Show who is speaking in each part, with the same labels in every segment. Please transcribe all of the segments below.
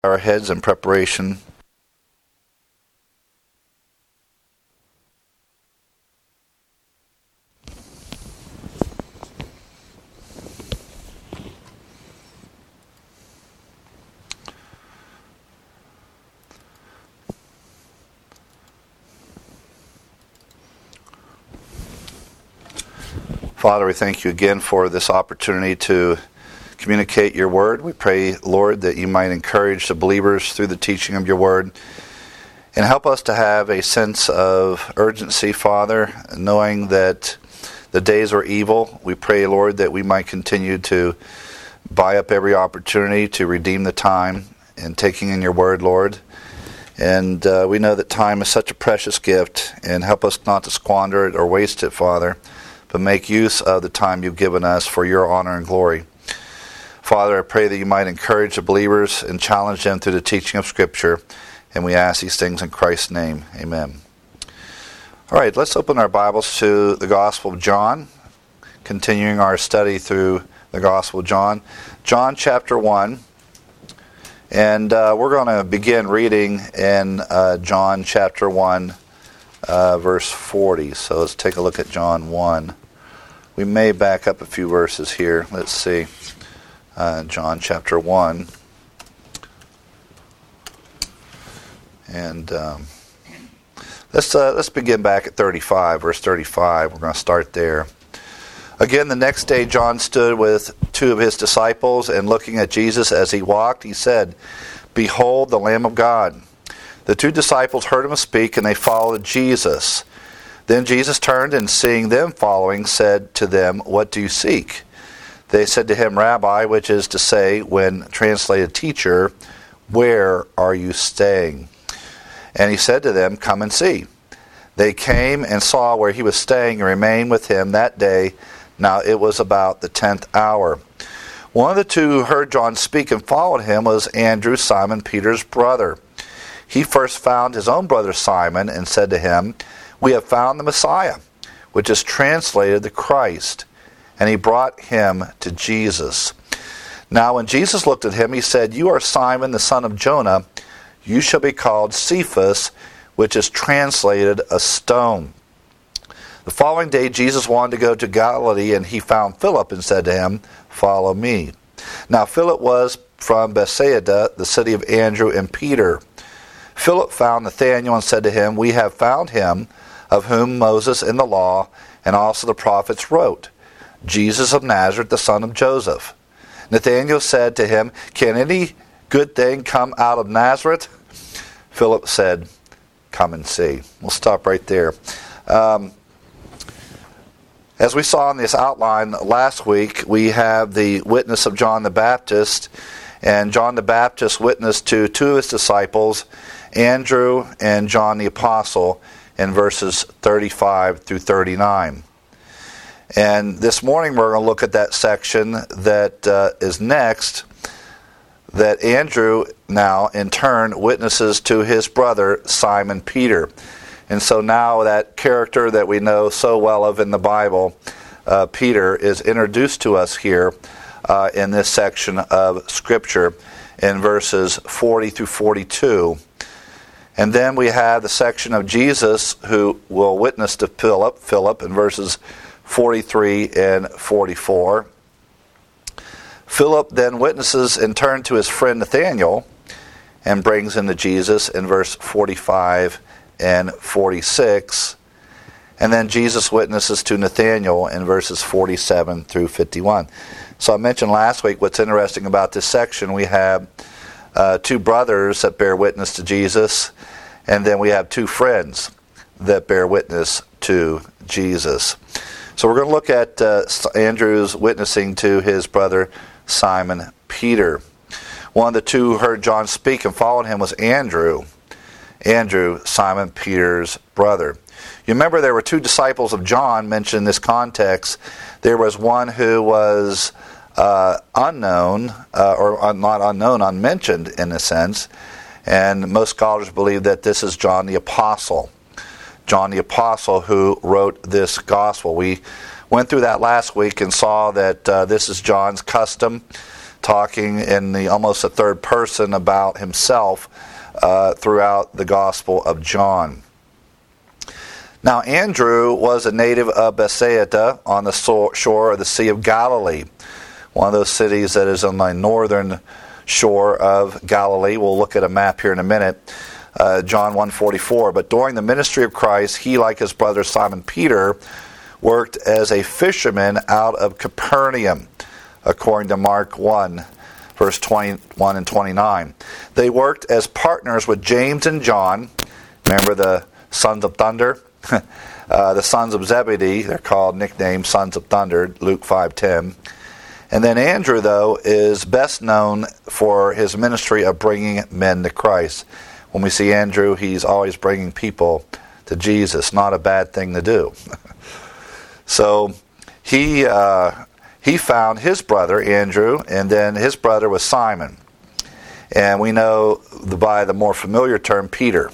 Speaker 1: Our heads in preparation. Father, we thank you again for this opportunity to communicate your word. We pray, Lord, that you might encourage the believers through the teaching of your word and help us to have a sense of urgency, Father, knowing that the days are evil. We pray, Lord, that we might continue to buy up every opportunity to redeem the time in taking in your word, Lord. And we know that time is such a precious gift, and help us not to squander it or waste it, Father, but make use of the time you've given us for your honor and glory. Father, I pray that you might encourage the believers and challenge them through the teaching of Scripture. And we ask these things in Christ's name. Amen. All right, let's open our Bibles to the Gospel of John, continuing our study through the Gospel of John. John chapter 1. And we're going to begin reading in John chapter 1, verse 40. So let's take a look at John 1. We may back up a few verses here. Let's see. John chapter 1. And let's begin back at 35, verse 35. We're going to start there. Again, the next day John stood with two of his disciples, and looking at Jesus as he walked, he said, "Behold the Lamb of God." The two disciples heard him speak, and they followed Jesus. Then Jesus turned, and seeing them following, said to them, "What do you seek?" They said to him, "Rabbi," which is to say, when translated teacher, "where are you staying?" And he said to them, "Come and see." They came and saw where he was staying and remained with him that day. Now it was about the 10th hour. One of the two who heard John speak and followed him was Andrew, Simon Peter's brother. He first found his own brother Simon and said to him, "We have found the Messiah," which is translated the Christ. And he brought him to Jesus. Now when Jesus looked at him, he said, "You are Simon, the son of Jonah. You shall be called Cephas," which is translated a stone. The following day Jesus wanted to go to Galilee, and he found Philip and said to him, "Follow me." Now Philip was from Bethsaida, the city of Andrew and Peter. Philip found Nathanael and said to him, "We have found him of whom Moses in the law and also the prophets wrote, Jesus of Nazareth, the son of Joseph." Nathanael said to him, "Can any good thing come out of Nazareth?" Philip said, "Come and see." We'll stop right there. As we saw in this outline last week, we have the witness of John the Baptist, and John the Baptist witnessed to two of his disciples, Andrew and John the Apostle, in verses 35 through 39. And this morning we're going to look at that section that is next, that Andrew now in turn witnesses to his brother Simon Peter. And so now that character that we know so well of in the Bible, Peter, is introduced to us here in this section of Scripture in verses 40 through 42. And then we have the section of Jesus who will witness to Philip in verses 43 and 44. Philip then witnesses in turn to his friend Nathanael and brings him to Jesus in verse 45 and 46. And then Jesus witnesses to Nathanael in verses 47 through 51. So I mentioned last week what's interesting about this section. We have two brothers that bear witness to Jesus, and then we have two friends that bear witness to Jesus. So we're going to look at Andrew's witnessing to his brother Simon Peter. One of the two who heard John speak and followed him was Andrew, Simon Peter's brother. You remember there were two disciples of John mentioned in this context. There was one who was unknown, or not unknown, unmentioned in a sense. And most scholars believe that this is John the Apostle. John the Apostle who wrote this gospel. We went through that last week and saw that this is John's custom talking in the almost a third person about himself throughout the Gospel of John. Now, Andrew was a native of Bethsaida on the shore of the Sea of Galilee, one of those cities that is on the northern shore of Galilee. We'll look at a map here in a minute. John 1:44. But during the ministry of Christ, he, like his brother Simon Peter, worked as a fisherman out of Capernaum, according to Mark 1, verse 21 and 29. They worked as partners with James and John. Remember the sons of thunder? The sons of Zebedee. They're called, nicknamed Sons of Thunder, Luke 5:10. And then Andrew, though, is best known for his ministry of bringing men to Christ. When we see Andrew, he's always bringing people to Jesus. Not a bad thing to do. So he found his brother, Andrew, and then his brother was Simon. And we know by the more familiar term, Peter.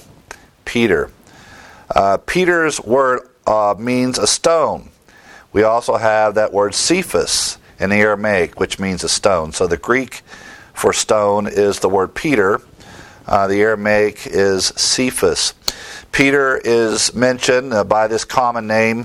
Speaker 1: Peter's word means a stone. We also have that word Cephas in the Aramaic, which means a stone. So the Greek for stone is the word Peter. The Aramaic is Cephas. Peter is mentioned by this common name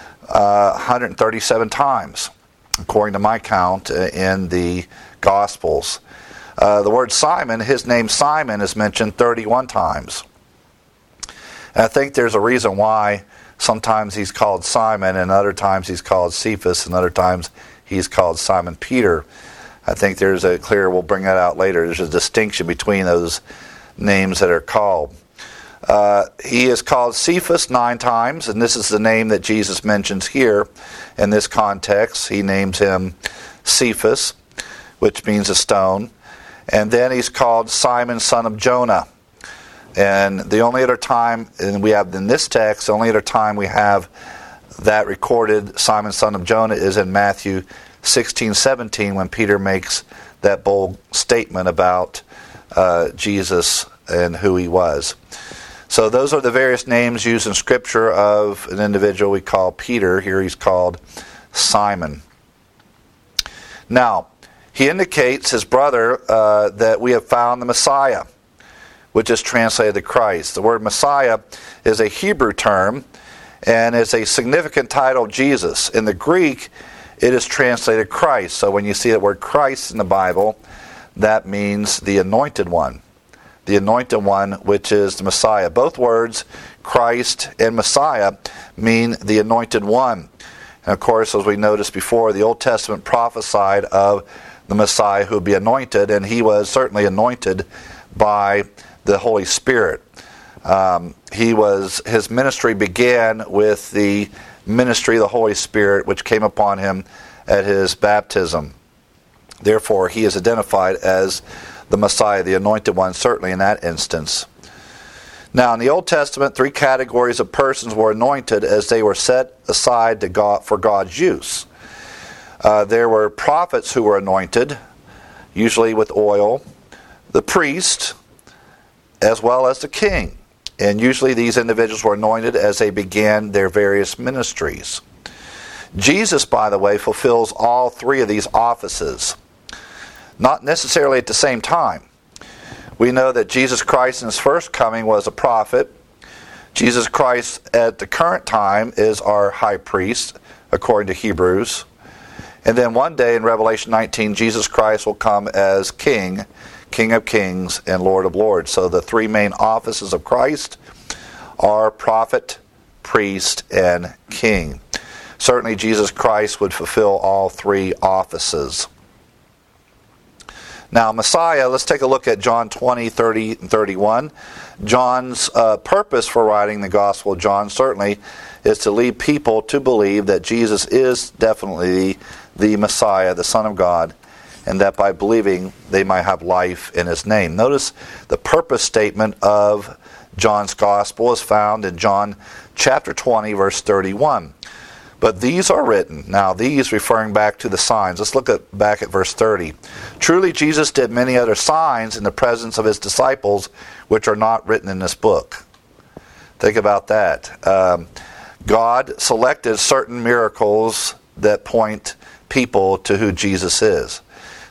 Speaker 1: 137 times, according to my count, in the Gospels. The word Simon, his name Simon, is mentioned 31 times. And I think there's a reason why sometimes he's called Simon, and other times he's called Cephas, and other times he's called Simon Peter. I think there's a clear, we'll bring that out later, there's a distinction between those names that are called. He is called Cephas 9 times, and this is the name that Jesus mentions here in this context. He names him Cephas, which means a stone. And then he's called Simon, son of Jonah. And the only other time, and we have in this text, the only other time we have that recorded, Simon, son of Jonah, is in Matthew 16:17, when Peter makes that bold statement about Jesus and who he was. So those are the various names used in Scripture of an individual we call Peter. Here he's called Simon. Now, he indicates his brother that we have found the Messiah, which is translated to Christ. The word Messiah is a Hebrew term and is a significant title of Jesus. In the Greek, it is translated Christ. So when you see the word Christ in the Bible, that means the anointed one. The anointed one, which is the Messiah. Both words, Christ and Messiah, mean the anointed one. And of course, as we noticed before, the Old Testament prophesied of the Messiah who would be anointed, and he was certainly anointed by the Holy Spirit. His ministry began with the ministry of the Holy Spirit, which came upon him at his baptism. Therefore, he is identified as the Messiah, the anointed one, certainly in that instance. Now, in the Old Testament, 3 categories of persons were anointed as they were set aside to God for God's use. There were prophets who were anointed, usually with oil, the priest, as well as the king. And usually these individuals were anointed as they began their various ministries. Jesus, by the way, fulfills all 3 of these offices, not necessarily at the same time. We know that Jesus Christ in his first coming was a prophet. Jesus Christ at the current time is our high priest, according to Hebrews. And then one day in Revelation 19, Jesus Christ will come as King, King of Kings and Lord of Lords. So the 3 main offices of Christ are prophet, priest, and king. Certainly Jesus Christ would fulfill all 3 offices. Now, Messiah, let's take a look at John 20, 30, and 31. John's purpose for writing the Gospel of John certainly is to lead people to believe that Jesus is definitely the Messiah, the Son of God, and that by believing they might have life in his name. Notice the purpose statement of John's Gospel is found in John chapter 20, verse 31. But these are written. Now, these referring back to the signs. Let's look back at verse 30. Truly, Jesus did many other signs in the presence of his disciples, which are not written in this book. Think about that. God selected certain miracles that point people to who Jesus is.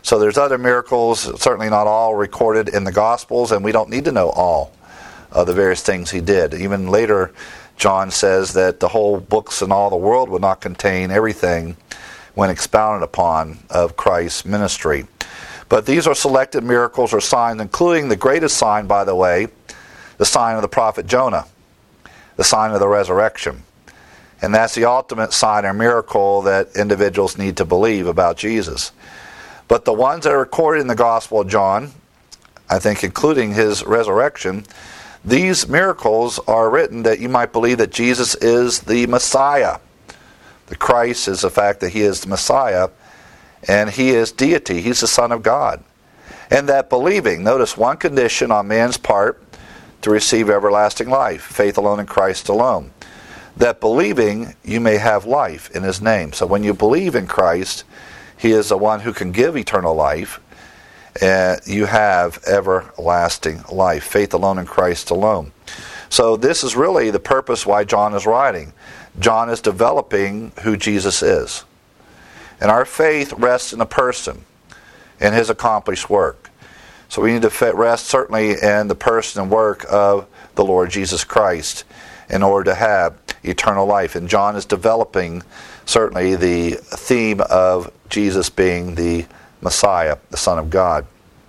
Speaker 1: So there's other miracles, certainly not all recorded in the Gospels, and we don't need to know all of the various things he did. Even later, John says that the whole books in all the world would not contain everything when expounded upon of Christ's ministry. But these are selected miracles or signs, including the greatest sign, by the way, the sign of the prophet Jonah, the sign of the resurrection. And that's the ultimate sign or miracle that individuals need to believe about Jesus. But the ones that are recorded in the Gospel of John, I think including his resurrection, these miracles are written that you might believe that Jesus is the Messiah. The Christ is the fact that he is the Messiah, and he is deity. He's the Son of God. And that believing, notice one condition on man's part to receive everlasting life, faith alone in Christ alone. That believing you may have life in his name. So when you believe in Christ, he is the one who can give eternal life. You have everlasting life. Faith alone in Christ alone. So this is really the purpose why John is writing. John is developing who Jesus is. And our faith rests in a person and his accomplished work. So we need to rest certainly in the person and work of the Lord Jesus Christ in order to have eternal life. And John is developing certainly the theme of Jesus being the Messiah, the Son of God.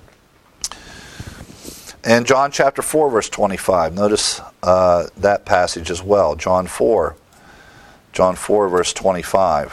Speaker 1: And John chapter 4, verse 25. Notice that passage as well. John 4, verse 25.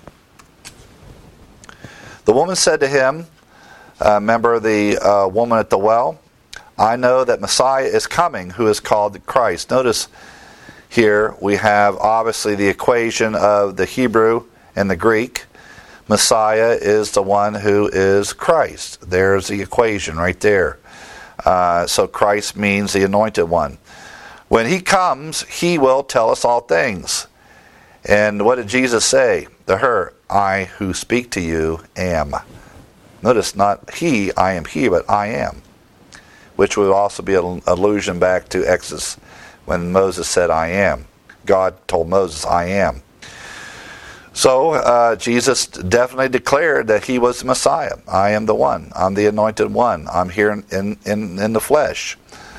Speaker 1: The woman said to him, remember the woman at the well? I know that Messiah is coming, who is called the Christ. Notice here we have obviously the equation of the Hebrew and the Greek. Messiah is the one who is Christ. There's the equation right there. So Christ means the anointed one. When he comes, he will tell us all things. And what did Jesus say to her? I who speak to you am. Notice not he, I am he, but I am. Which would also be an allusion back to Exodus when Moses said I am. God told Moses I am. So Jesus definitely declared that he was the Messiah. I am the one. I'm the anointed one. I'm here in the flesh.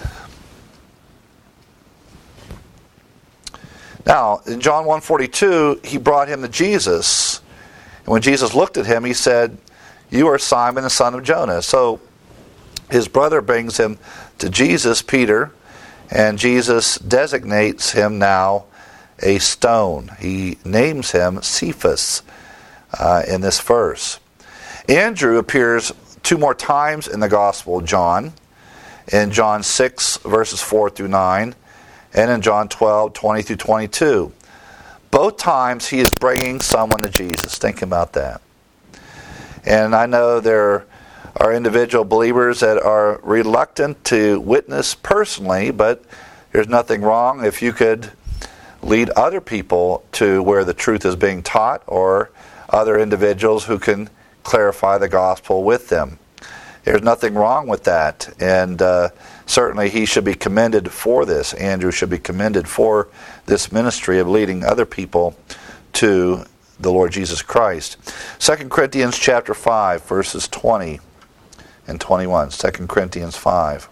Speaker 1: Now, in John 1:42, he brought him to Jesus. And when Jesus looked at him, he said, you are Simon, the son of Jonah. So his brother brings him to Jesus, Peter, and Jesus designates him now a stone. He names him Cephas in this verse. Andrew appears 2 more times in the Gospel of John, in John 6, verses 4 through 9, and in John 12, 20 through 22. Both times he is bringing someone to Jesus. Think about that. And I know there are individual believers that are reluctant to witness personally, but there's nothing wrong if you could lead other people to where the truth is being taught, or other individuals who can clarify the gospel with them. There's nothing wrong with that, and certainly he should be commended for this. Andrew should be commended for this ministry of leading other people to the Lord Jesus Christ. 2 Corinthians chapter 5, verses 20 and 21. 2 Corinthians 5.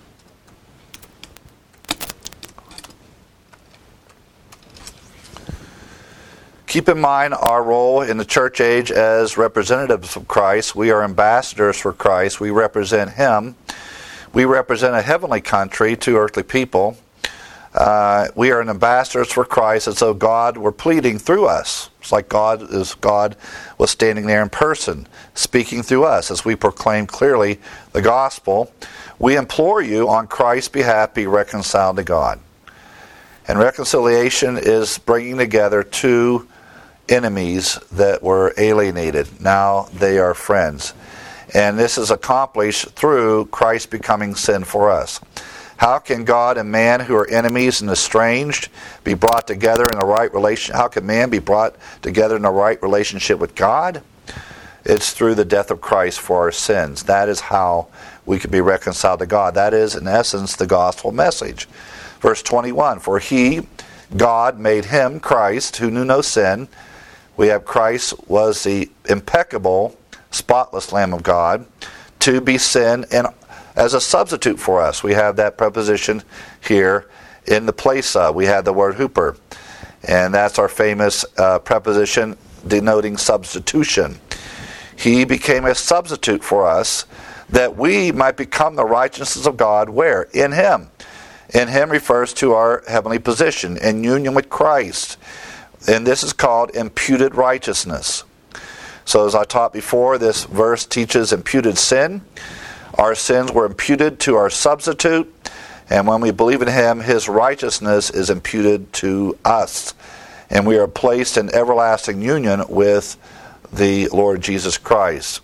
Speaker 1: Keep in mind our role in the church age as representatives of Christ. We are ambassadors for Christ. We represent Him. We represent a heavenly country to earthly people. We are ambassadors for Christ as though God were pleading through us. It's like God was standing there in person, speaking through us as we proclaim clearly the gospel. We implore you on Christ's behalf, be reconciled to God. And reconciliation is bringing together 2 enemies that were alienated. Now they are friends. And this is accomplished through Christ becoming sin for us. How can God and man, who are enemies and estranged, be brought together in a right relation? How can man be brought together in a right relationship with God? It's through the death of Christ for our sins. That is how we can be reconciled to God. That is, in essence, the gospel message. Verse 21, for he, God, made him, Christ, who knew no sin. We have Christ was the impeccable spotless Lamb of God, to be sin and as a substitute for us. We have that preposition here in the place of. We have the word huper, and that's our famous preposition denoting substitution. He became a substitute for us that we might become the righteousness of God. Where? In Him. In Him refers to our heavenly position in union with Christ. And this is called imputed righteousness. So as I taught before, this verse teaches imputed sin. Our sins were imputed to our substitute. And when we believe in Him, His righteousness is imputed to us. And we are placed in everlasting union with the Lord Jesus Christ.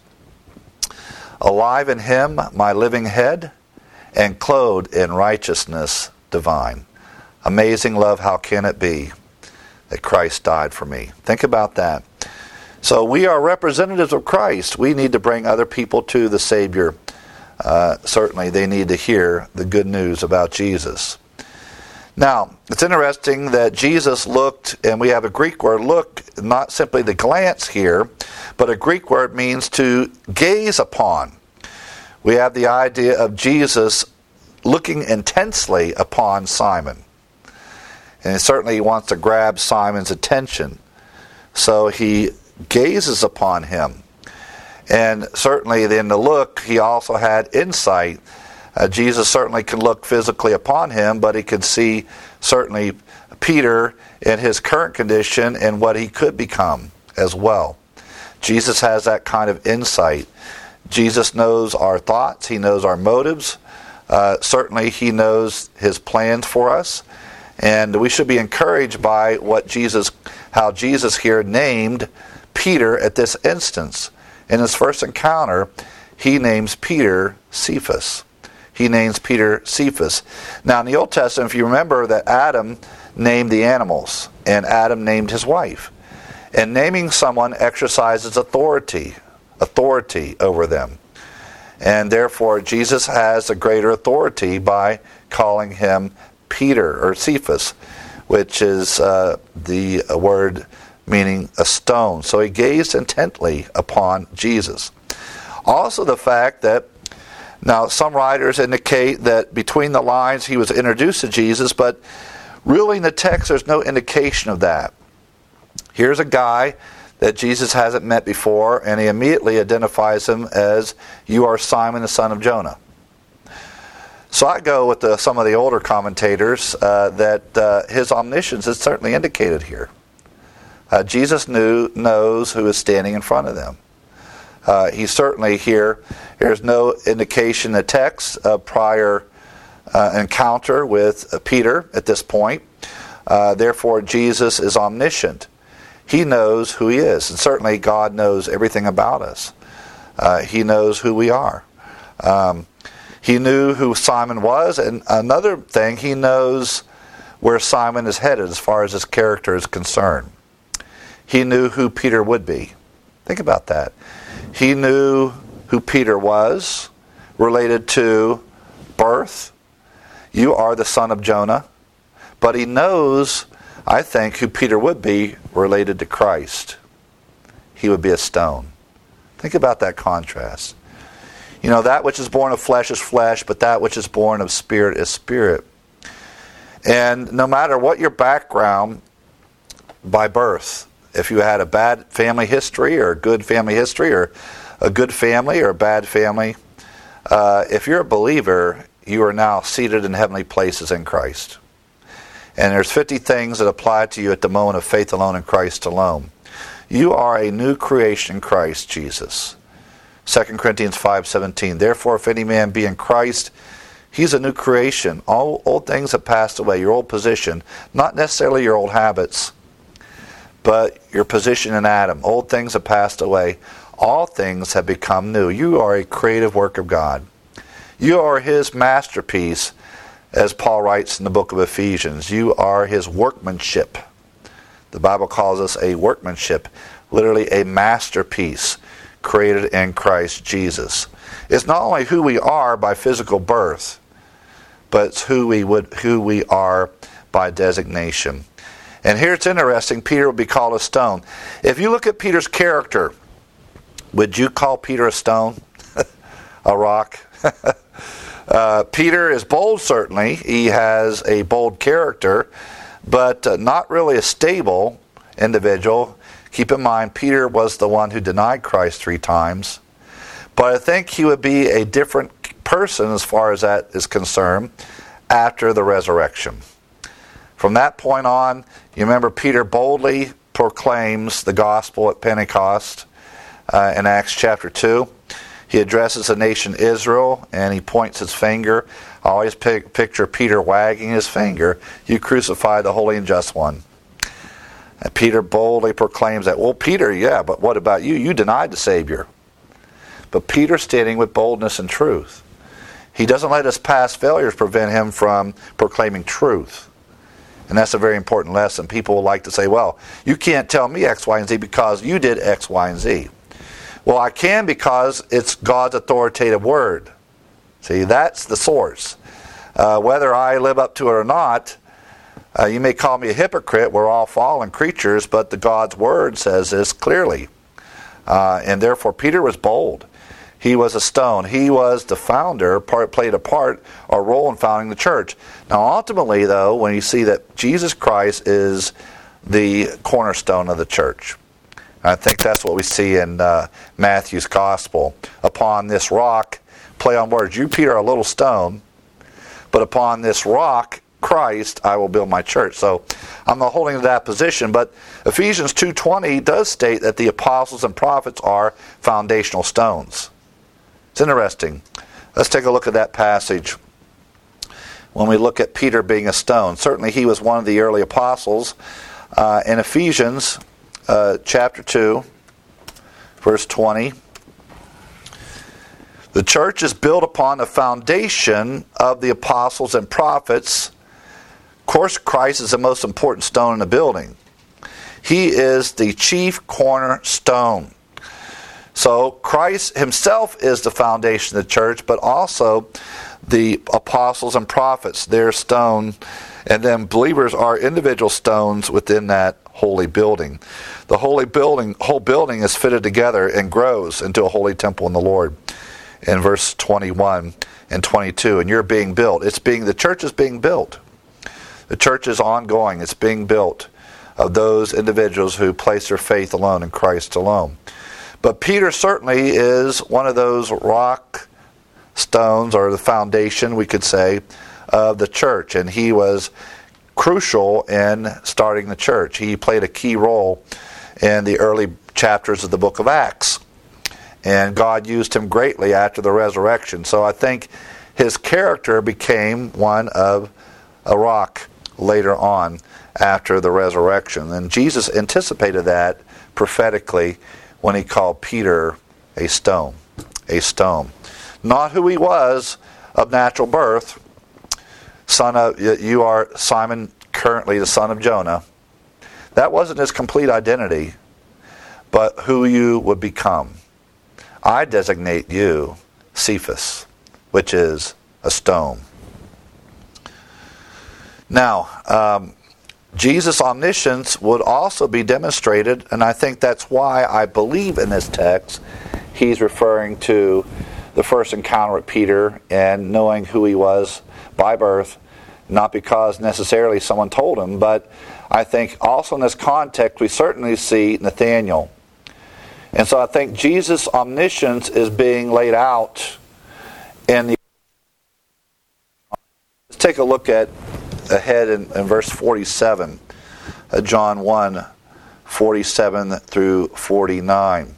Speaker 1: Alive in Him, my living head, and clothed in righteousness divine. Amazing love, how can it be that Christ died for me? Think about that. So we are representatives of Christ. We need to bring other people to the Savior. Certainly they need to hear the good news about Jesus. Now, it's interesting that Jesus looked, and we have a Greek word, look, not simply to glance here, but a Greek word means to gaze upon. We have the idea of Jesus looking intensely upon Simon. And certainly he wants to grab Simon's attention. So he gazes upon him. And certainly in the look, he also had insight. Jesus certainly can look physically upon him, but he could see certainly Peter in his current condition and what he could become as well. Jesus has that kind of insight. Jesus knows our thoughts. He knows our motives. Certainly he knows His plans for us. And we should be encouraged by how Jesus here named Peter at this instance. In his first encounter, he names Peter Cephas. He names Peter Cephas. Now in the Old Testament, if you remember that Adam named the animals, and Adam named his wife. And naming someone exercises authority over them. And therefore, Jesus has a greater authority by calling him Peter, or Cephas, which is the word meaning a stone. So he gazed intently upon Jesus. Also the fact that, now some writers indicate that between the lines he was introduced to Jesus, but really in the text there's no indication of that. Here's a guy that Jesus hasn't met before, and he immediately identifies him as, "You are Simon the son of Jonah." So I go with some of the older commentators that his omniscience is certainly indicated here. Jesus knows who is standing in front of them. He certainly here, there's no indication in the text of prior encounter with Peter at this point. Therefore, Jesus is omniscient. He knows who He is. And certainly God knows everything about us. He knows who we are. He knew who Simon was. And another thing, He knows where Simon is headed as far as his character is concerned. He knew who Peter would be. Think about that. He knew who Peter was, related to birth. You are the son of Jonah. But he knows, I think, who Peter would be related to Christ. He would be a stone. Think about that contrast. You know, that which is born of flesh is flesh, but that which is born of spirit is spirit. And no matter what your background by birth, if you had a bad family history or a good family history or a good family or a bad family, if you're a believer, you are now seated in heavenly places in Christ. And there's 50 things that apply to you at the moment of faith alone in Christ alone. You are a new creation in Christ Jesus. 2 Corinthians 5:17. Therefore, if any man be in Christ, he's a new creation. All old things have passed away. Your old position, not necessarily your old habits, but your position in Adam. Old things have passed away. All things have become new. You are a creative work of God. You are His masterpiece, as Paul writes in the book of Ephesians. You are His workmanship. The Bible calls us a workmanship, literally a masterpiece created in Christ Jesus. It's not only who we are by physical birth, but it's who we are by designation. And here it's interesting, Peter will be called a stone. If you look at Peter's character, Would you call Peter a stone? A rock? Peter is bold, certainly. He has a bold character, but not really a stable individual. Keep in mind, Peter was the one who denied Christ 3 times. But I think he would be a different person as far as that is concerned after the resurrection. From that point on, you remember Peter boldly proclaims the gospel at Pentecost in Acts chapter 2. He addresses the nation Israel and he points his finger. I always picture Peter wagging his finger. You crucified the holy and just one. And Peter boldly proclaims that. Well, Peter, yeah, but what about you? You denied the Savior. But Peter standing with boldness and truth. He doesn't let his past failures prevent him from proclaiming truth. And that's a very important lesson. People will like to say, well, you can't tell me X, Y, and Z because you did X, Y, and Z. Well, I can because it's God's authoritative word. See, that's the source. Whether I live up to it or not, you may call me a hypocrite. We're all fallen creatures, but the God's word says this clearly. And therefore, Peter was bold. He was a stone. He was the founder, played a role in founding the church. Now, ultimately, though, when you see that Jesus Christ is the cornerstone of the church, I think that's what we see in Matthew's gospel. Upon this rock, play on words, you, Peter, are a little stone, but upon this rock, Christ, I will build my church. So I'm not holding to that position, but Ephesians 2:20 does state that the apostles and prophets are foundational stones. It's interesting. Let's take a look at that passage. When we look at Peter being a stone, certainly he was one of the early apostles. In Ephesians chapter 2, verse 20, the church is built upon the foundation of the apostles and prophets. Of course, Christ is the most important stone in the building. He is the chief cornerstone. So Christ himself is the foundation of the church, but also the apostles and prophets, their stone, and then believers are individual stones within that holy building. The whole building is fitted together and grows into a holy temple in the Lord. In verse 21 and 22, and you're being built. The church is being built. The church is ongoing. It's being built of those individuals who place their faith alone in Christ alone. But Peter certainly is one of those rock stones, or the foundation, we could say, of the church. And he was crucial in starting the church. He played a key role in the early chapters of the book of Acts. And God used him greatly after the resurrection. So I think his character became one of a rock later on after the resurrection. And Jesus anticipated that prophetically when he called Peter a stone. A stone. Not who he was of natural birth. You are Simon, currently the son of Jonah. That wasn't his complete identity, but who you would become. I designate you Cephas, which is a stone. Now, Jesus' omniscience would also be demonstrated, and I think that's why I believe in this text he's referring to the first encounter with Peter and knowing who he was by birth, not because necessarily someone told him, but I think also in this context we certainly see Nathanael. And so I think Jesus' omniscience is being laid out in the... Let's take a look at ahead in verse 47, John 1, 47 through 49.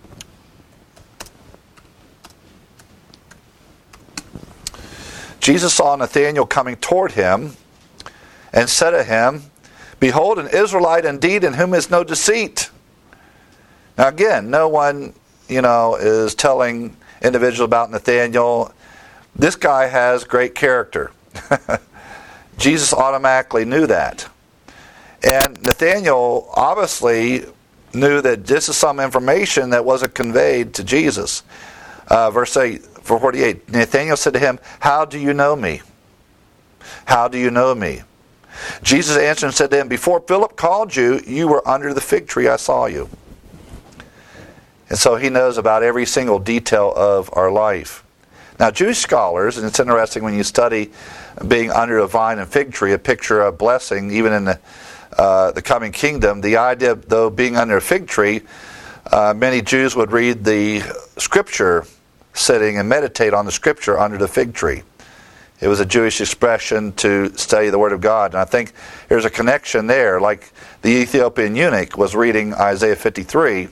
Speaker 1: Jesus saw Nathanael coming toward him and said to him, "Behold, an Israelite indeed, in whom is no deceit." Now again, no one, is telling individuals about Nathanael. This guy has great character. Jesus automatically knew that. And Nathanael obviously knew that this is some information that wasn't conveyed to Jesus. Verse 48, Nathanael said to him, "How do you know me? How do you know me?" Jesus answered and said to him, "Before Philip called you, you were under the fig tree, I saw you." And so he knows about every single detail of our life. Now, Jewish scholars, and it's interesting when you study being under a vine and fig tree, a picture of blessing, even in the coming kingdom, the idea of, though, being under a fig tree, many Jews would read the scripture sitting and meditate on the scripture under the fig tree. It was a Jewish expression to study the Word of God. And I think there's a connection there, like the Ethiopian eunuch was reading Isaiah 53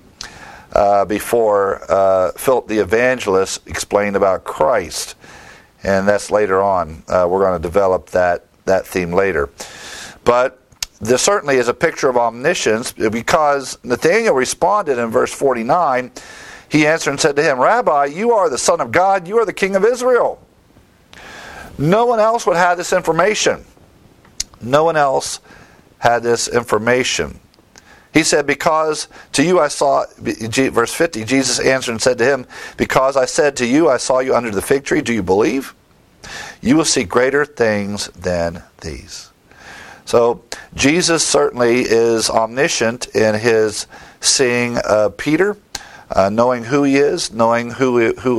Speaker 1: before Philip the evangelist explained about Christ. And that's later on. We're going to develop that theme later. But there certainly is a picture of omniscience, because Nathanael responded in verse 49. He answered and said to him, Rabbi, you are the Son of God, you are the King of Israel. No one else would have this information. No one else had this information. He said, because to you I saw, verse 50, Jesus answered and said to him, because I said to you, I saw you under the fig tree, do you believe? You will see greater things than these. So Jesus certainly is omniscient in his seeing Peter, knowing who he is, knowing who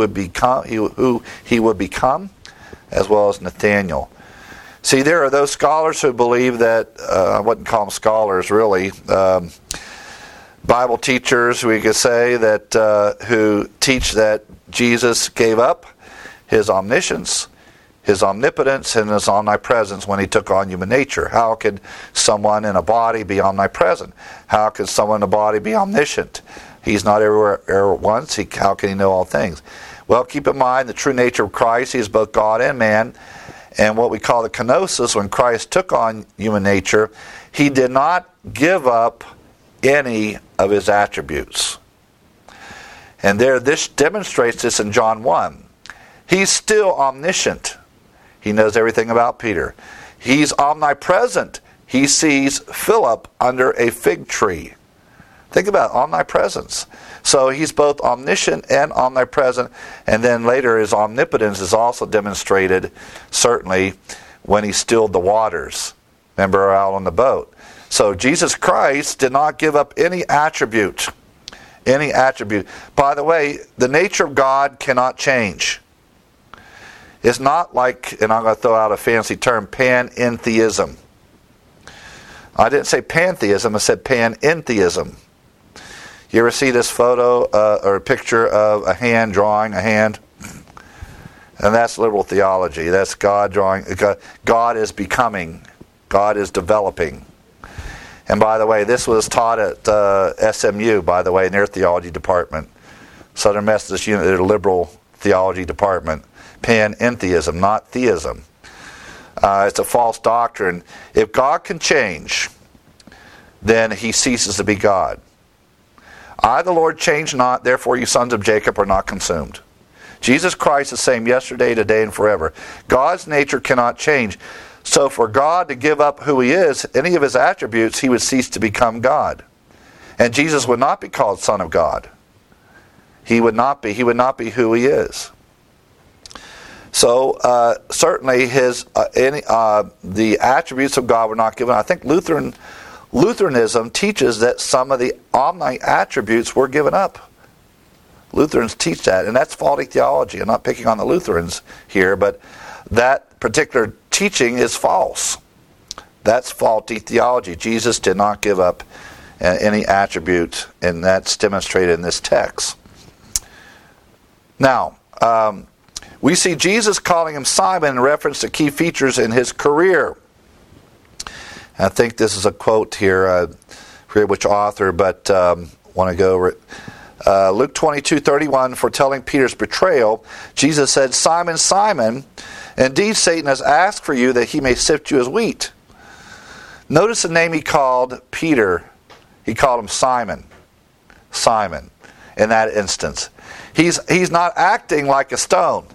Speaker 1: he would become, as well as Nathanael. See, there are those scholars who believe that, I wouldn't call them scholars really, Bible teachers, we could say, that who teach that Jesus gave up his omniscience, his omnipotence, and his omnipresence when he took on human nature. How could someone in a body be omnipresent? How could someone in a body be omniscient? He's not everywhere at once. How can he know all things? Well, keep in mind the true nature of Christ. He is both God and man. And what we call the kenosis, when Christ took on human nature, he did not give up any of his attributes. And this demonstrates this in John 1. He's still omniscient. He knows everything about Peter. He's omnipresent. He sees Philip under a fig tree. Think about omnipresence. So he's both omniscient and omnipresent, and then later his omnipotence is also demonstrated, certainly, when he stilled the waters. Remember, out on the boat. So Jesus Christ did not give up any attribute. Any attribute. By the way, the nature of God cannot change. It's not like, and I'm going to throw out a fancy term, panentheism. I didn't say pantheism, I said panentheism. You ever see this photo or a picture of a hand drawing a hand? And that's liberal theology. That's God drawing. God is becoming. God is developing. And by the way, this was taught at SMU, by the way, in their theology department. Southern Methodist Unit, their liberal theology department. Panentheism, not theism. It's a false doctrine. If God can change, then he ceases to be God. I, the Lord, change not, therefore you sons of Jacob are not consumed. Jesus Christ is the same yesterday, today, and forever. God's nature cannot change. So for God to give up who he is, any of his attributes, he would cease to become God. And Jesus would not be called Son of God. He would not be. He would not be who he is. So certainly the attributes of God were not given. I think Lutheranism teaches that some of the omni attributes were given up. Lutherans teach that, and that's faulty theology. I'm not picking on the Lutherans here, but that particular teaching is false. That's faulty theology. Jesus did not give up any attribute, and that's demonstrated in this text. Now, we see Jesus calling him Simon in reference to key features in his career. I think this is a quote here, I forget which author, but want to go over it. Luke 22:31, foretelling Peter's betrayal, Jesus said, Simon, Simon, indeed Satan has asked for you that he may sift you as wheat. Notice the name he called Peter. He called him Simon. Simon, in that instance. He's not acting like a stone.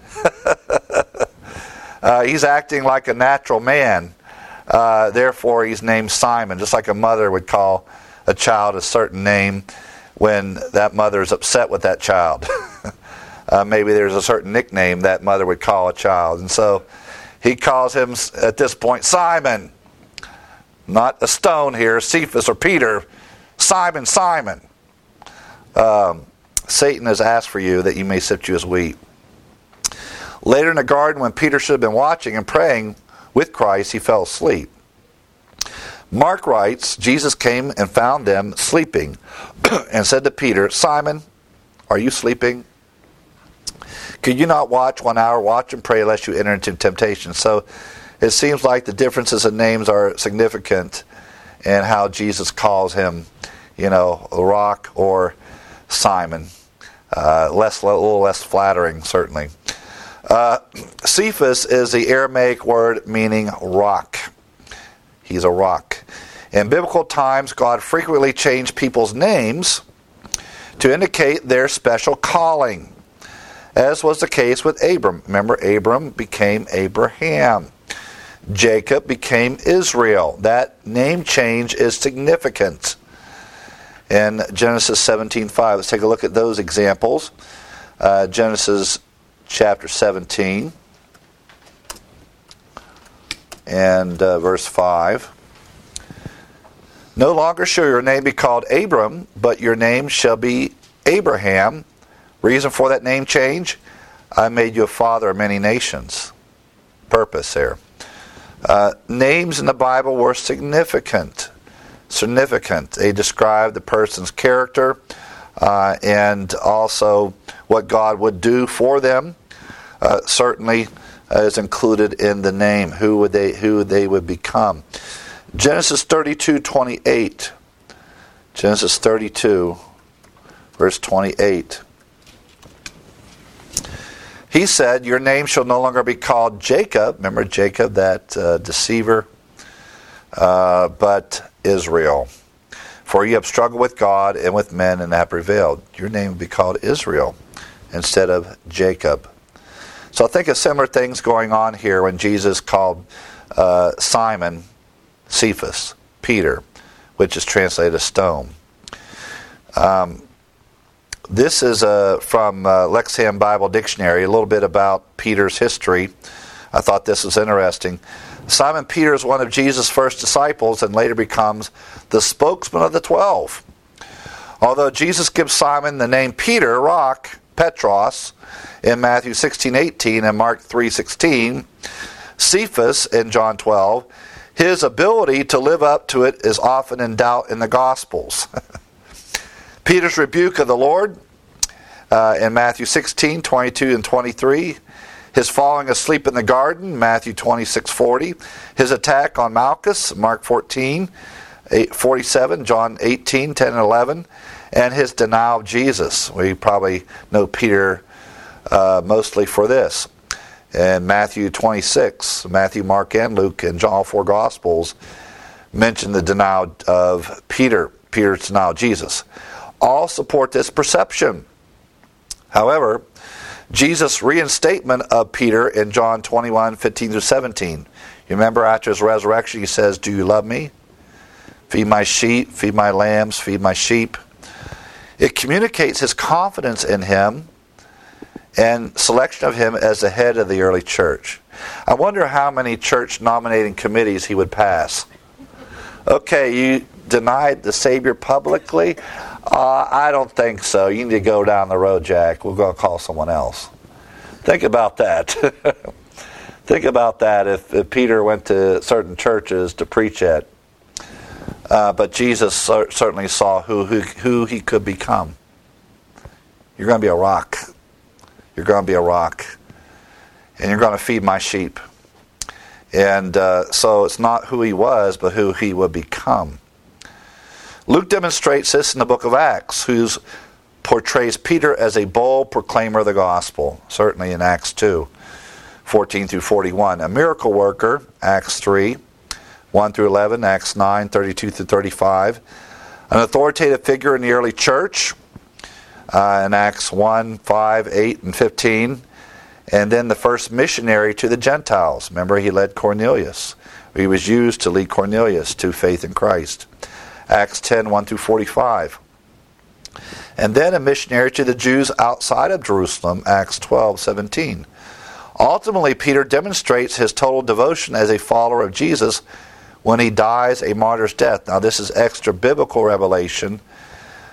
Speaker 1: He's acting like a natural man. Therefore, he's named Simon, just like a mother would call a child a certain name when that mother is upset with that child. Maybe there's a certain nickname that mother would call a child. And so he calls him, at this point, Simon. Not a stone here, Cephas or Peter. Simon, Simon. Satan has asked for you that you may sift you as wheat. Later in the garden, when Peter should have been watching and praying with Christ, he fell asleep. Mark writes, Jesus came and found them sleeping and said to Peter, Simon, are you sleeping? Could you not watch 1 hour? Watch and pray lest you enter into temptation. So it seems like the differences in names are significant in how Jesus calls him, Rock or Simon. A little less flattering, certainly. Cephas is the Aramaic word meaning rock. He's a rock. In biblical times, God frequently changed people's names to indicate their special calling, as was the case with Abram. Remember, Abram became Abraham. Jacob became Israel. That name change is significant. In Genesis 17:5, let's take a look at those examples. Genesis chapter 17 and verse 5. No longer shall your name be called Abram, but your name shall be Abraham. Reason for that name change? I made you a father of many nations. Purpose there. Names in the Bible were significant. They describe the person's character and also what God would do for them. Certainly is included in the name, who they would become. Genesis 32:28. Genesis 32, verse 28. He said, your name shall no longer be called Jacob. Remember Jacob, that deceiver, but Israel. For you have struggled with God and with men and have prevailed. Your name will be called Israel instead of Jacob. So I think of similar things going on here when Jesus called Simon Cephas, Peter, which is translated as stone. This is from Lexham Bible Dictionary, a little bit about Peter's history. I thought this was interesting. Simon Peter is one of Jesus' first disciples and later becomes the spokesman of the 12. Although Jesus gives Simon the name Peter, rock, Petros, in Matthew 16:18 and Mark 3:16, Cephas in John 12, his ability to live up to it is often in doubt in the Gospels. Peter's rebuke of the Lord in Matthew 16:22 and 23, his falling asleep in the garden, Matthew 26:40, his attack on Malchus, Mark 14:47, John 18:10 and 11, and his denial of Jesus. We probably know Peter mostly for this. In Matthew 26, Matthew, Mark, and Luke, and all four Gospels mention the denial of Peter's denial of Jesus. All support this perception. However, Jesus' reinstatement of Peter in John 21:15-17. You remember after his resurrection, he says, do you love me? Feed my sheep, feed my lambs, feed my sheep. It communicates his confidence in him and selection of him as the head of the early church. I wonder how many church nominating committees he would pass. Okay, you denied the Savior publicly? I don't think so. You need to go down the road, Jack. We're going to call someone else. Think about that. Think about that if Peter went to certain churches to preach at. But Jesus certainly saw who he could become. You're going to be a rock. You're going to be a rock. And you're going to feed my sheep. And so it's not who he was, but who he would become. Luke demonstrates this in the book of Acts, who portrays Peter as a bold proclaimer of the gospel, certainly in Acts 2, 14-41. A miracle worker, Acts 3, 1-11, Acts 9, 32-35. An authoritative figure in the early church, in Acts 1, 5, 8, and 15. And then the first missionary to the Gentiles. Remember, he led Cornelius. He was used to lead Cornelius to faith in Christ. Acts 10, 1-45. And then a missionary to the Jews outside of Jerusalem, Acts 12, 17. Ultimately, Peter demonstrates his total devotion as a follower of Jesus when he dies a martyr's death. Now, this is extra biblical revelation.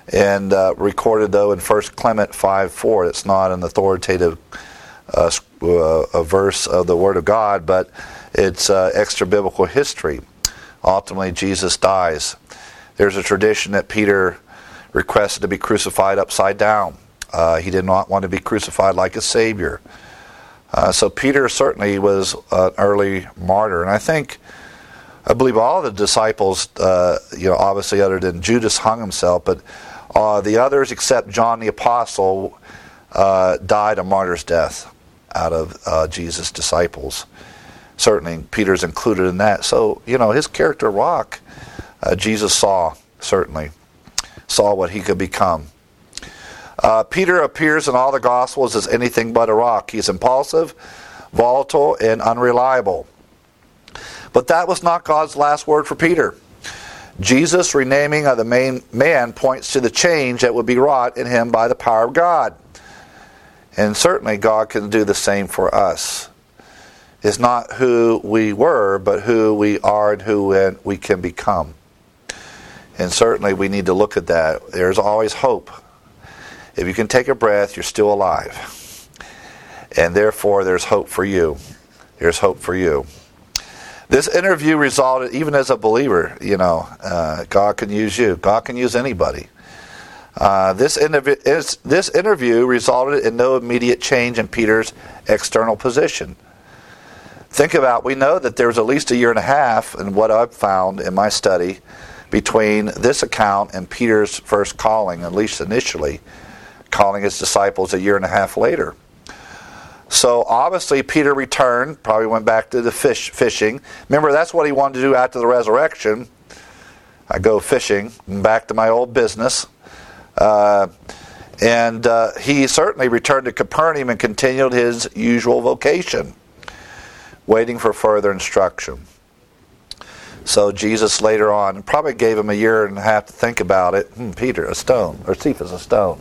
Speaker 1: and recorded, though, in 1 Clement 5:4. It's not an authoritative a verse of the Word of God, but it's extra biblical history. Ultimately, Jesus dies. There's a tradition that Peter requested to be crucified upside down. He did not want to be crucified like a Savior. So Peter certainly was an early martyr, and I believe all the disciples, obviously other than Judas hung himself, but the others except John the Apostle died a martyr's death out of Jesus' disciples. Certainly Peter's included in that. So, his character rock, Jesus saw what he could become. Peter appears in all the Gospels as anything but a rock. He's impulsive, volatile, and unreliable. But that was not God's last word for Peter. Jesus' renaming of the main man points to the change that would be wrought in him by the power of God. And certainly God can do the same for us. It's not who we were, but who we are and who we can become. And certainly we need to look at that. There's always hope. If you can take a breath, you're still alive. And therefore, there's hope for you. There's hope for you. This interview resulted, even as a believer, God can use you. God can use anybody. This interview resulted in no immediate change in Peter's external position. Think about, we know that there was at least a year and a half, in what I've found in my study, between this account and Peter's first calling, at least initially, calling his disciples a year and a half later. So obviously Peter returned, probably went back to the fishing. Remember, that's what he wanted to do after the resurrection. I go fishing, back to my old business. And he certainly returned to Capernaum and continued his usual vocation, waiting for further instruction. So Jesus later on probably gave him a year and a half to think about it. Peter, a stone, or Cephas, a stone.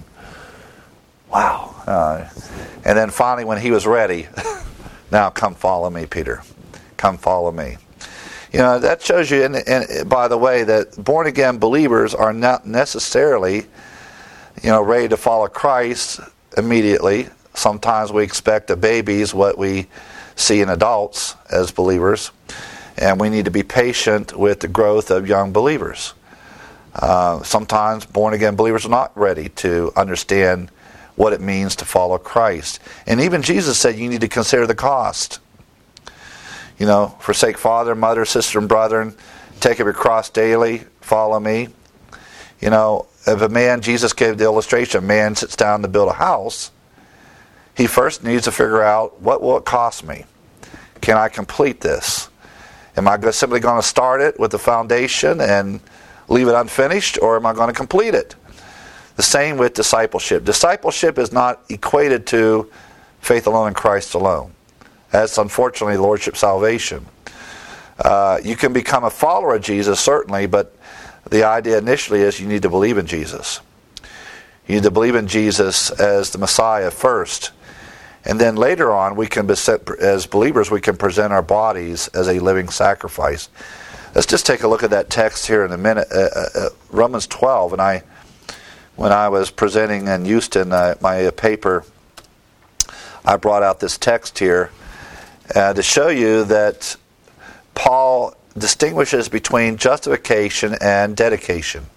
Speaker 1: Wow. And then finally when he was ready, now come follow me, Peter. Come follow me. That shows you, and by the way, that born-again believers are not necessarily, ready to follow Christ immediately. Sometimes we expect of babies what we see in adults as believers, and we need to be patient with the growth of young believers. Sometimes born-again believers are not ready to understand what it means to follow Christ. And even Jesus said you need to consider the cost. Forsake father, mother, sister, and brethren, take up your cross daily, follow me. If a man, Jesus gave the illustration, a man sits down to build a house, he first needs to figure out, what will it cost me? Can I complete this? Am I simply going to start it with the foundation and leave it unfinished, or am I going to complete it? The same with discipleship. Discipleship is not equated to faith alone in Christ alone. That's unfortunately Lordship salvation. You can become a follower of Jesus, certainly, but the idea initially is you need to believe in Jesus. You need to believe in Jesus as the Messiah first. And then later on, as believers, we can present our bodies as a living sacrifice. Let's just take a look at that text here in a minute. Romans 12, and when I was presenting in Houston my paper, I brought out this text here to show you that Paul distinguishes between justification and dedication.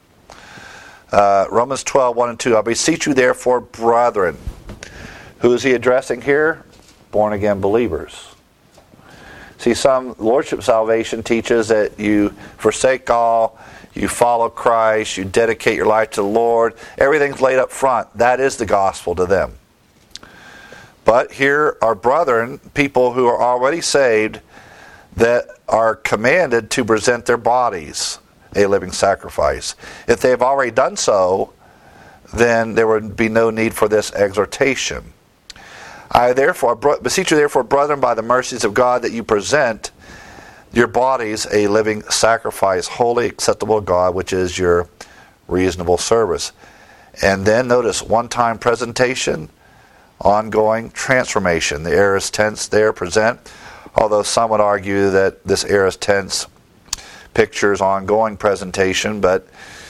Speaker 1: Romans 12, 1 and 2, I beseech you therefore, brethren. Who is he addressing here? Born-again believers. See, some Lordship salvation teaches that you forsake all, you follow Christ, you dedicate your life to the Lord. Everything's laid up front. That is the gospel to them. But here are brethren, people who are already saved, that are commanded to present their bodies a living sacrifice. If they have already done so, then there would be no need for this exhortation. I therefore beseech you therefore, brethren, by the mercies of God, that you present your bodies a living sacrifice, holy, acceptable to God, which is your reasonable service. And then notice, one-time presentation, ongoing transformation. The aorist tense there, present, although some would argue that this aorist tense pictures ongoing presentation, but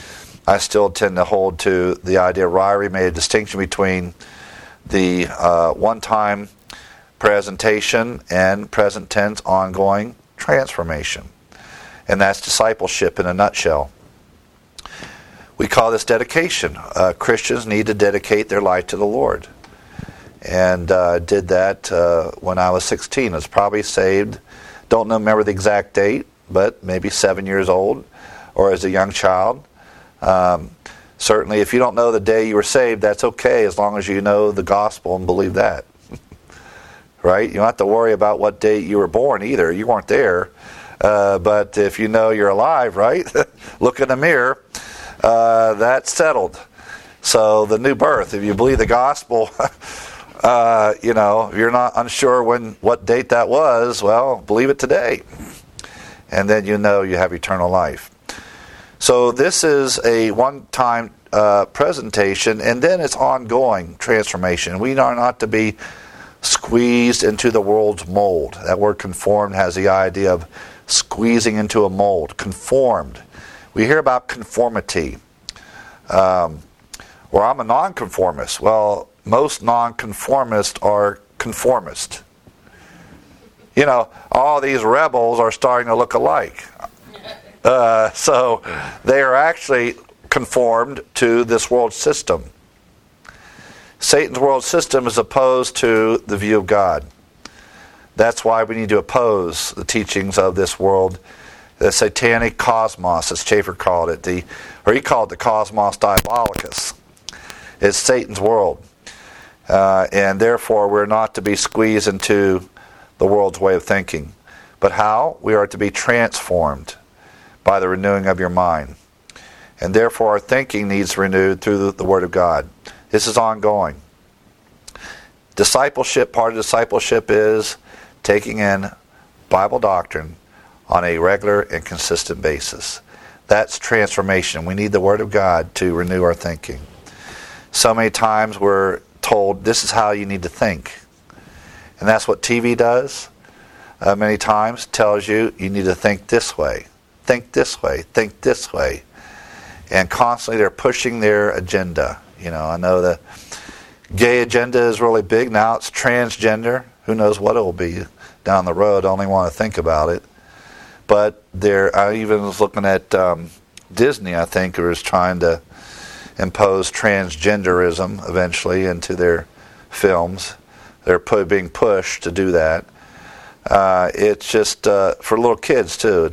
Speaker 1: I still tend to hold to the idea. Ryrie made a distinction between the one-time presentation and present tense ongoing transformation. And that's discipleship in a nutshell. We call this dedication. Christians need to dedicate their life to the Lord. And did that when I was 16. I was probably saved. Don't remember the exact date, but maybe 7 years old or as a young child. Certainly, if you don't know the day you were saved, that's okay as long as you know the gospel and believe that. Right? You don't have to worry about what date you were born either. You weren't there. But if you know you're alive, right? Look in the mirror. That's settled. So the new birth, if you believe the gospel, if you're not unsure what date that was, well, believe it today. And then you know you have eternal life. So this is a one-time presentation, and then it's ongoing transformation. We are not to be squeezed into the world's mold. That word conformed has the idea of squeezing into a mold. Conformed. We hear about conformity. Or I'm a nonconformist. Well, most nonconformists are conformist. All these rebels are starting to look alike. So they are actually conformed to this world system. Satan's world system is opposed to the view of God. That's why we need to oppose the teachings of this world, the satanic cosmos, as Schaeffer called it, he called it the cosmos diabolicus. It's Satan's world. And therefore we're not to be squeezed into the world's way of thinking. But how? We are to be transformed by the renewing of your mind. And therefore our thinking needs renewed through the Word of God. This is ongoing. Discipleship, part of discipleship is taking in Bible doctrine on a regular and consistent basis. That's transformation. We need the Word of God to renew our thinking. So many times we're told this is how you need to think. And that's what TV does. Many times tells you need to think this way. Think this way. Think this way. And constantly they're pushing their agenda. I know the gay agenda is really big. Now it's transgender. Who knows what it will be down the road. I only want to think about it. But I even was looking at Disney, I think, who was trying to impose transgenderism eventually into their films. They're being pushed to do that. It's just for little kids too.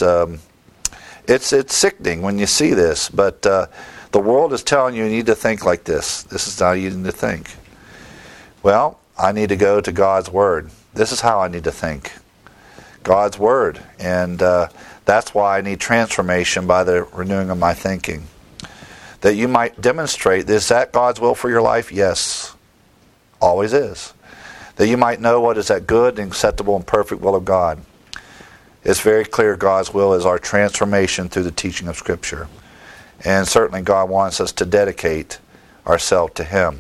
Speaker 1: It's sickening when you see this. But the world is telling you need to think like this. This is how you need to think. Well, I need to go to God's Word. This is how I need to think. God's Word. And that's why I need transformation by the renewing of my thinking. That you might demonstrate, is that God's will for your life? Yes. Always is. That you might know what is that good and acceptable and perfect will of God. It's very clear God's will is our transformation through the teaching of Scripture. And certainly God wants us to dedicate ourselves to Him.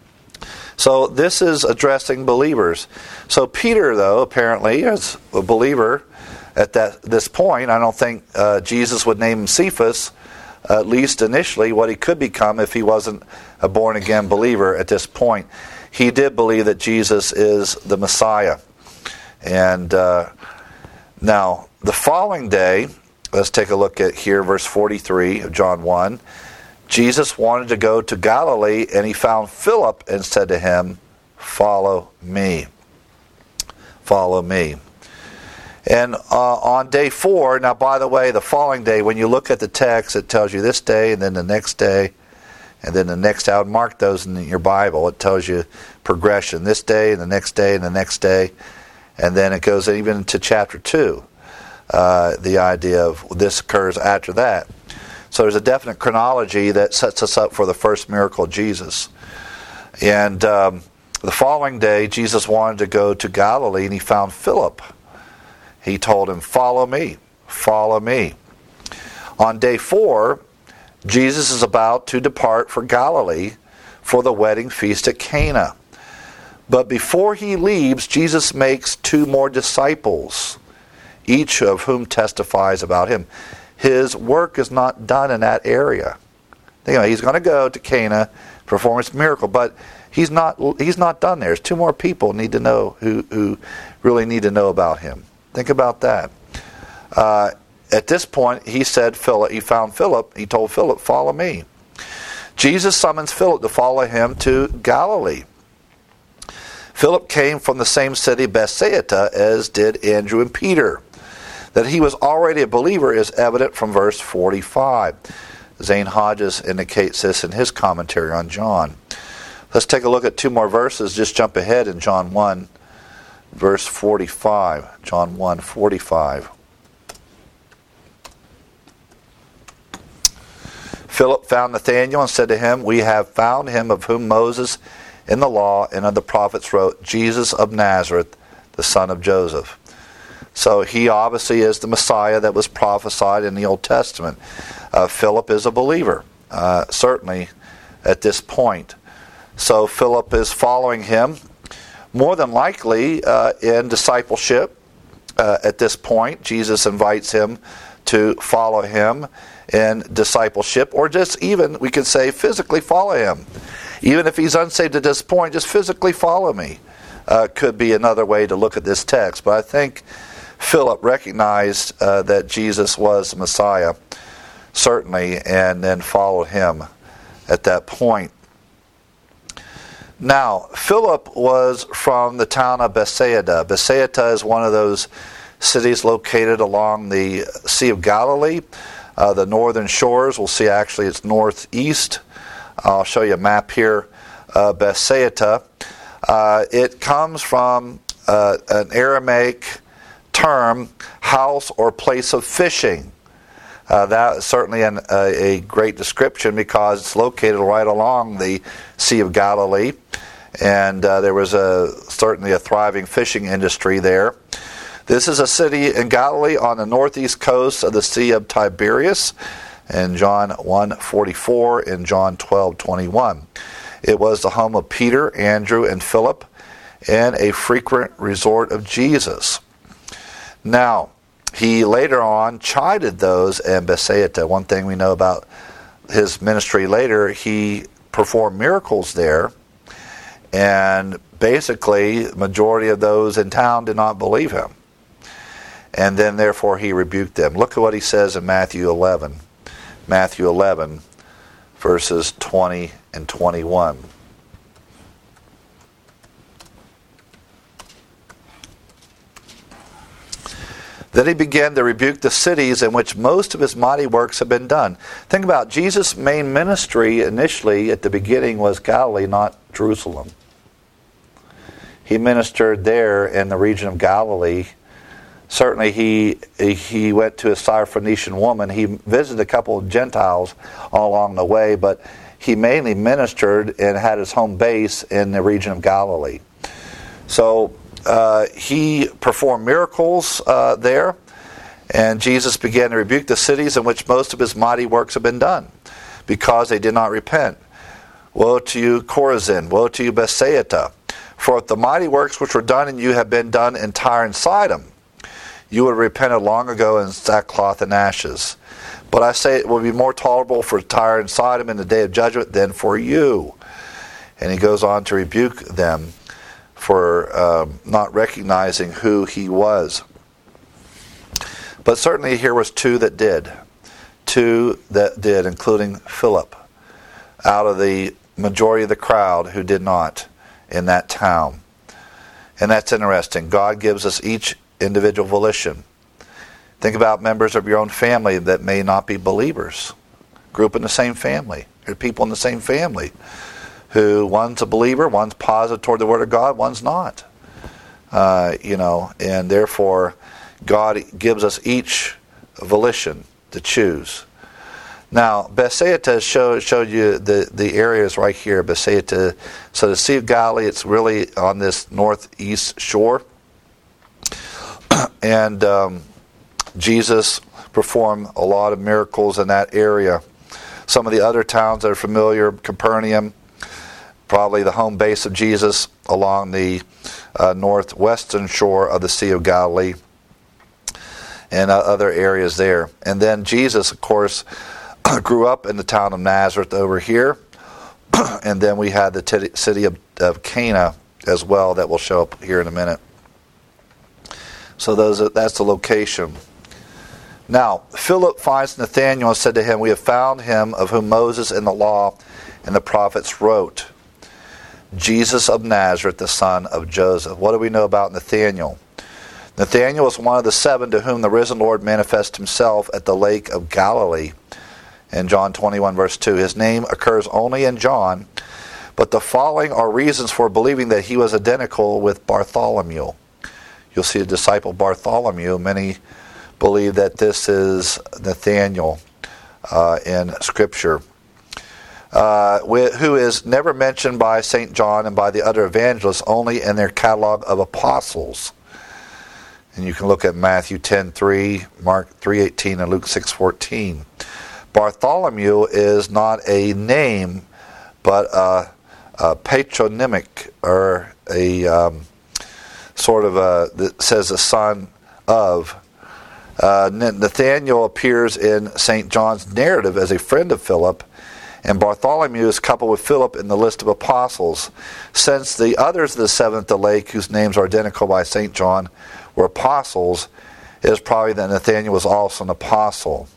Speaker 1: So this is addressing believers. So Peter, though, apparently, as a believer at this point, I don't think Jesus would name him Cephas, at least initially, what he could become if he wasn't a born-again believer at this point. He did believe that Jesus is the Messiah. And now, the following day, let's take a look at here, verse 43 of John 1. Jesus wanted to go to Galilee, and he found Philip and said to him, "Follow me." Follow me. And on day 4, now by the way, the following day, when you look at the text, it tells you this day, and then the next day, and then the next day. I would mark those in your Bible. It tells you progression. This day, and the next day, and the next day. And then it goes even into chapter 2. The idea of this occurs after that. So there's a definite chronology that sets us up for the first miracle of Jesus. And the following day, Jesus wanted to go to Galilee, and he found Philip. He told him, "Follow me, follow me." On day 4, Jesus is about to depart for Galilee for the wedding feast at Cana. But before he leaves, Jesus makes 2 more disciples, each of whom testifies about him. His work is not done in that area. He's going to go to Cana, perform his miracle, but he's not done there. There's two more people need to know who really need to know about him. Think about that. At this point, he found Philip. He told Philip, "Follow me." Jesus summons Philip to follow him to Galilee. Philip came from the same city, Bethsaida, as did Andrew and Peter. That he was already a believer is evident from verse 45. Zane Hodges indicates this in his commentary on John. Let's take a look at two more verses. Just jump ahead in John 1, verse 45. John 1, 45. Philip found Nathanael and said to him, "We have found him of whom Moses in the law and of the prophets wrote, Jesus of Nazareth, the son of Joseph." So he obviously is the Messiah that was prophesied in the Old Testament. Philip is a believer, certainly at this point. So Philip is following him, more than likely in discipleship. At this point, Jesus invites him to follow him in discipleship, or just even, we could say, physically follow him. Even if he's unsaved at this point, just physically follow me. Could be another way to look at this text. But I think Philip recognized that Jesus was the Messiah, certainly, and then followed him at that point. Now, Philip was from the town of Bethsaida. Bethsaida is one of those cities located along the Sea of Galilee. The northern shores, we'll see actually it's northeast. I'll show you a map here. Bethsaida. It comes from an Aramaic term, house or place of fishing. That is certainly a great description because it's located right along the Sea of Galilee, and there was certainly a thriving fishing industry there. This is a city in Galilee on the northeast coast of the Sea of Tiberias, in John 1:44 and John 12:21. It was the home of Peter, Andrew, and Philip, and a frequent resort of Jesus. Now, he later on chided those in Bethsaida. One thing we know about his ministry later, he performed miracles there, and basically the majority of those in town did not believe him. And then therefore he rebuked them. Look at what he says in Matthew 11. Matthew 11, verses 20 and 21. Then he began to rebuke the cities in which most of his mighty works have been done. Think about Jesus' main ministry initially at the beginning was Galilee, not Jerusalem. He ministered there in the region of Galilee. Certainly he went to a Syrophoenician woman. He visited a couple of Gentiles all along the way, but he mainly ministered and had his home base in the region of Galilee. So he performed miracles there, and Jesus began to rebuke the cities in which most of his mighty works have been done, because they did not repent. Woe to you, Chorazin! Woe to you, Bethsaida! For if the mighty works which were done in you had been done in Tyre and Sidon, you would have repented long ago in sackcloth and ashes. But I say it will be more tolerable for Tyre and Sidon in the day of judgment than for you. And he goes on to rebuke them for not recognizing who he was. But certainly here was two that did. Two that did, including Philip, out of the majority of the crowd who did not in that town. And that's interesting. God gives us each individual volition. Think about members of your own family that may not be believers. Group in the same family. There are people in the same family who one's a believer, one's positive toward the Word of God, one's not. And therefore God gives us each a volition to choose. Now, Bethsaida showed you the areas right here, Bethsaida. So the Sea of Galilee, it's really on this northeast shore. And Jesus performed a lot of miracles in that area. Some of the other towns that are familiar, Capernaum, probably the home base of Jesus along the northwestern shore of the Sea of Galilee, and other areas there. And then Jesus, of course, grew up in the town of Nazareth over here. And then we had the city of Cana as well that will show up here in a minute. So that's the location. Now, Philip finds Nathanael and said to him, "We have found him of whom Moses in the law and the prophets wrote, Jesus of Nazareth, the son of Joseph." What do we know about Nathanael? Nathanael was one of the 7 to whom the risen Lord manifested himself at the lake of Galilee. In John 21 verse 2, his name occurs only in John, but the following are reasons for believing that he was identical with Bartholomew. You'll see the disciple Bartholomew. Many believe that this is Nathanael in Scripture, who is never mentioned by St. John and by the other evangelists, only in their catalog of apostles. And you can look at Matthew 10:3, Mark 3:18, and Luke 6:14. Bartholomew is not a name, but a patronymic, or a sort of that says the son of. Nathanael appears in St. John's narrative as a friend of Philip, and Bartholomew is coupled with Philip in the list of apostles. Since the others of the 7 at the lake, whose names are identical by St. John, were apostles, it is probably that Nathanael was also an apostle.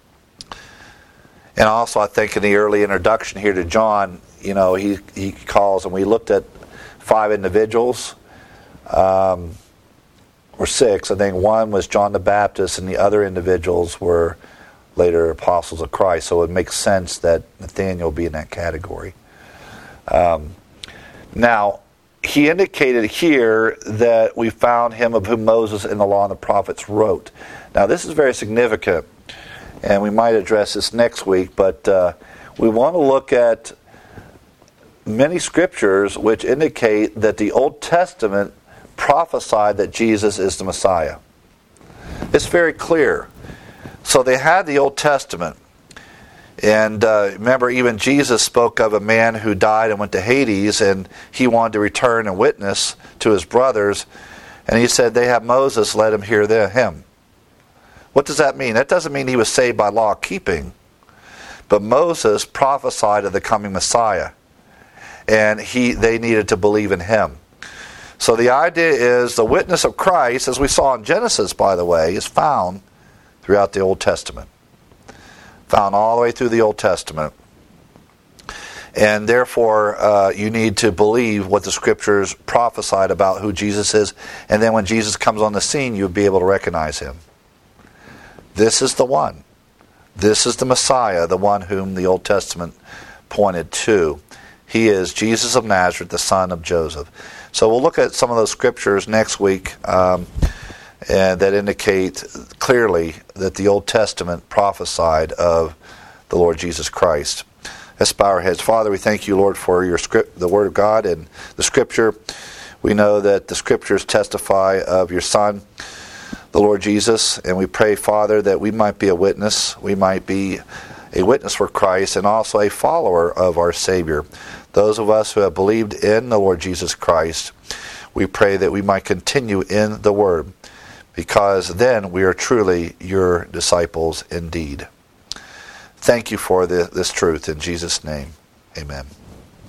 Speaker 1: And also, I think in the early introduction here to John, he calls, and we looked at 5 individuals, or 6. I think one was John the Baptist, and the other individuals were later apostles of Christ. So it makes sense that Nathanael be in that category. Now, he indicated here that we found him of whom Moses in the law and the prophets wrote. Now, this is very significant, and we might address this next week, but we want to look at many scriptures which indicate that the Old Testament prophesied that Jesus is the Messiah. It's very clear. So they had the Old Testament. And remember, even Jesus spoke of a man who died and went to Hades, and he wanted to return and witness to his brothers. And he said, "They have Moses, let him hear him." What does that mean? That doesn't mean he was saved by law keeping. But Moses prophesied of the coming Messiah, and they needed to believe in him. So the idea is the witness of Christ, as we saw in Genesis, by the way, is found throughout the Old Testament. Found all the way through the Old Testament. And therefore, you need to believe what the Scriptures prophesied about who Jesus is. And then when Jesus comes on the scene, you'll be able to recognize him. This is the one. This is the Messiah, the one whom the Old Testament pointed to. He is Jesus of Nazareth, the son of Joseph. So we'll look at some of those scriptures next week and that indicate clearly that the Old Testament prophesied of the Lord Jesus Christ. Let's bow our heads. Father, we thank you, Lord, for your the Word of God and the Scripture. We know that the Scriptures testify of your Son, the Lord Jesus, and we pray, Father, that we might be a witness. We might be a witness for Christ and also a follower of our Savior. Those of us who have believed in the Lord Jesus Christ, we pray that we might continue in the Word, because then we are truly your disciples indeed. Thank you for this truth. In Jesus' name, amen.